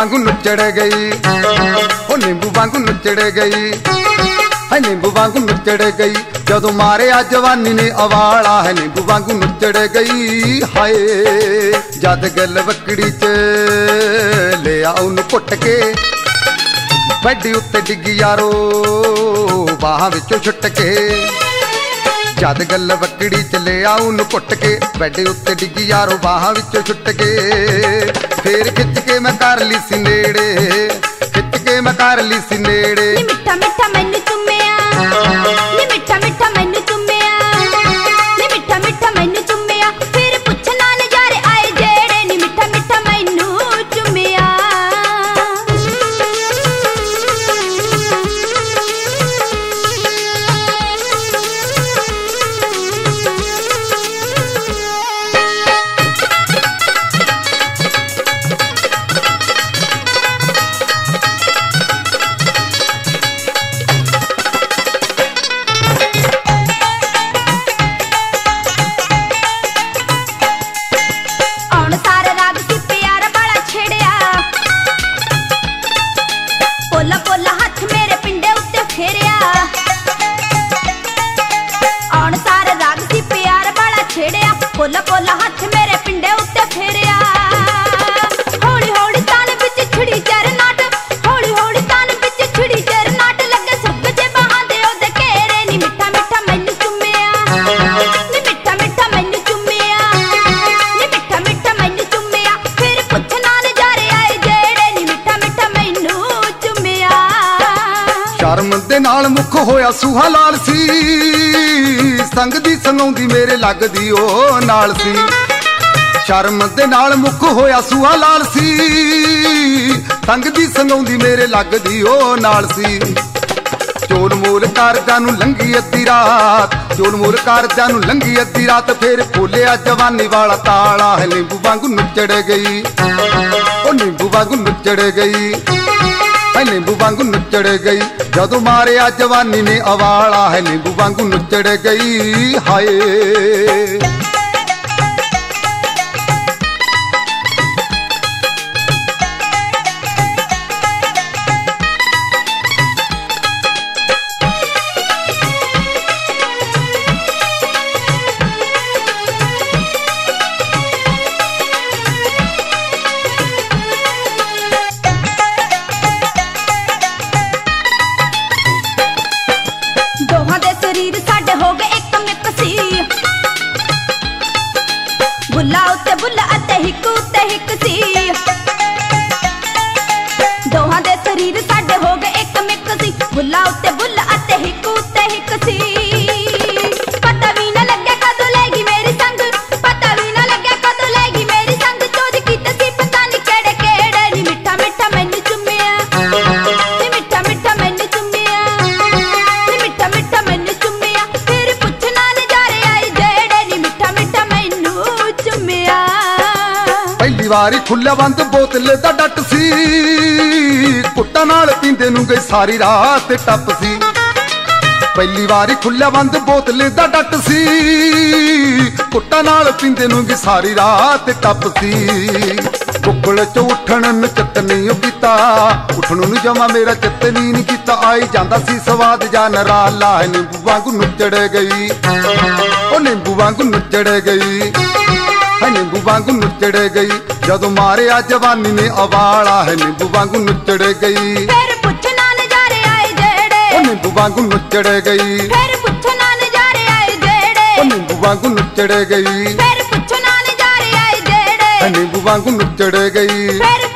वांगू नुचड़ गई, ओ नींबू वांगू नुचड़ गई, है नींबू वांगू नुचड़ गई। जदों मारे आ जवानी ने अवाला है नींबू वांगू नुचड़ गई। हाय जद गल वकड़ी च ले आउन पुट के बैडी उत्ते डिग्गी यारो बाहां विचों छुट के। जद गल वकड़ी च ले आउन पुट के बैडी उत्ते डिग्गी यारो बाहां विचों छुट के। फिर खिच के मैं कर ली सी नेड़े, खिच के मैं कर ली सी नेड़े। नी मिठा मिठा मैनू चुम्मिया, नी मिठा मिठा मैनू चुम्मिया, नी मिठा मिठा मैनू चुम्मिया। फिर पुछना नजारे आए जेड़े नी मिठा मिठा मैनू चुम्मिया। पोला पोला हाथ मेरे पिंडे उत्ते फेरिया, आउण सार राग सी प्यार वाला छेड़िया। पोला पोला हाथ मेरे पिंडे उत्ते फेरिया। हौली हौली तान विच छिड़ी चरनाट, हौली हौली तान विच छिड़ी चरनाट। लगे सुख जे बाहां दे ओदे घेरे नी मिठा मिठा मैनू चुम्मिया, नी मिठा मिठा मैनू चुम्मिया, नी मिठा मिठा मैनू चुम्मिया। फिर पुछना नजारे आए जेड़े नी मिठा मिठा मैनू चुम्मिया। शर्म दे नाल मुख होया सूहा लाल सी, संग दी संगौंदी मेरे लगदी ओ नाल सी। शर्म दे नाल मुख होया सूहा लाल सी, संग दी संगौंदी मेरे लगदी ओ नाल सी। चोल मोल कारजां नूं लंघी अद्धी रात, चोल मोल कारजां नूं लंघी अद्धी रात। फिर खोलिया जवानी वाला ताला है नींबू वांगू नुचड़ गई, ओ नींबू वांगू नुचड़ गई, है नींबू वांगू नुचड़ गई। जदों मारे आ जवानी ने अवाला है नींबू वांगू नुचड़ गई। हाय दोहां दे शरीर साडे हो गए एक मिक सी, बुल्ला उत्ते बुल्ला अते हिक उत्ते हिक सी। दोहां दे शरीर साडे हो गए एक मिक सी, बुल्ला उत्ते बुल्ला अते हिक उत्ते हिक सी। पता भी ना लगे कदों लेगी मेरी संग, पता भी ना लगे कदों लेगी मेरी संग। चोरी कीते सी पता नहीं केड़े केड़े नी मिठा मिठा मैनू चुम्मिया, नी मिठा मिठा मैनू चुम्मिया, नी मिठा मिठा मैनू चुम्मिया। फिर पुछना नजारे आए जेड़े नी मिठा मिठा मैनू चुम्मिया। पहली वारी खुल्ला बंद बोतल दा डट सी, कुट्टा नाल पींदे नूं गई सारी रात टप सी। पहली वारी खुल्ला बंद बोतल दा डट सी, कुट्टा नाल पींदे नूं गई सारी रात टप सी। बुकल च उठण नूं चित नहीं कीता, उठण नूं जमा मेरा चित नहीं कीता। आई जांदा सी स्वाद जा नराला है नींबू वांगू नुचड़ गई, ओ नींबू वांगू नुचड़ गई, है नींबू वांगू नुचड़ गई। जदों मारे आ जवानी ने अवाला है नींबू वांगू नुचड़ गई। फिर पुछना नजारे आए जेड़े, ओ नींबू वांगू नुचड़ गई, फिर पुछना नजारे आए जेड़े, ओ नींबू वांगू नुचड़ गई, फिर पुछना नजारे आए जेड़े, नींबू वांगू नुचड़ गई। फिर